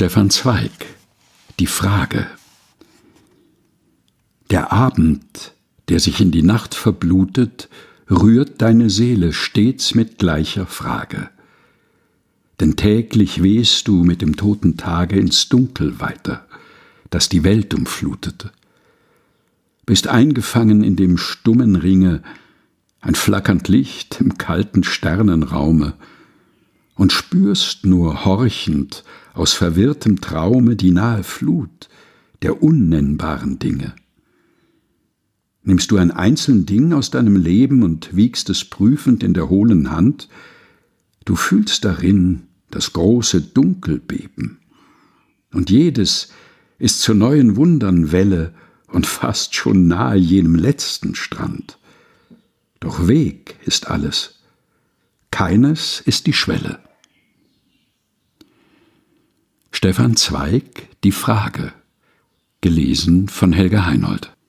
Stefan Zweig: Die Frage. Der Abend, der sich in die Nacht verblutet, rührt deine Seele stets mit gleicher Frage. Denn täglich wehst du mit dem toten Tage ins Dunkel weiter, das die Welt umflutet. Bist eingefangen in dem stummen Ringe, ein flackernd Licht im kalten Sternenraume, und spürst nur horchend aus verwirrtem Traume die nahe Flut der unnennbaren Dinge. Nimmst du ein einzeln Ding aus deinem Leben und wiegst es prüfend in der hohlen Hand, du fühlst darin das große Dunkelbeben, und jedes ist zu neuen Wundern Welle und fast schon nahe jenem letzten Strand. Doch Weg ist alles, keines ist die Schwelle. Stefan Zweig: Die Frage. Gelesen von Helga Heinold.